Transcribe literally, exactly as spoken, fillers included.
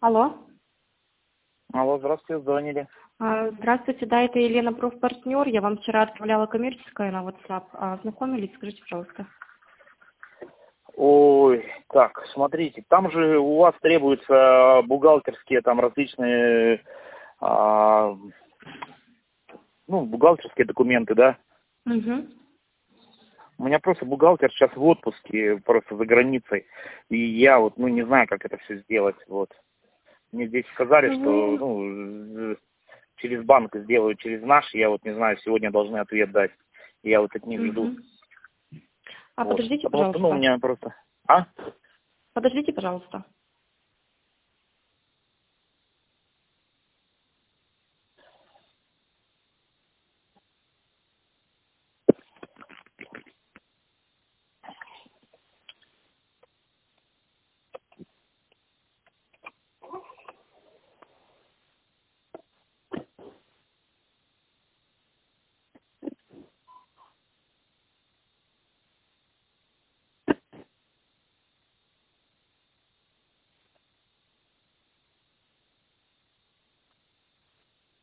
Алло. Алло, здравствуйте, звонили. А, Здравствуйте, да, это Елена, профпартнер. Я вам вчера отправляла коммерческое на WhatsApp. А, Ознакомились? Скажите, пожалуйста. Ой, так, смотрите, там же у вас требуются бухгалтерские там различные, а, ну, бухгалтерские документы, да? Угу. У меня просто бухгалтер сейчас в отпуске, просто за границей, и я вот, ну, не знаю, как это все сделать, вот. Мне здесь сказали, что, Ну, ну, через банк сделаю, через наш, я вот не знаю, сегодня должны ответ дать. Я вот от них жду. угу. А Вот. подождите, Потому что, ну, у пожалуйста. меня просто... А? Подождите, пожалуйста.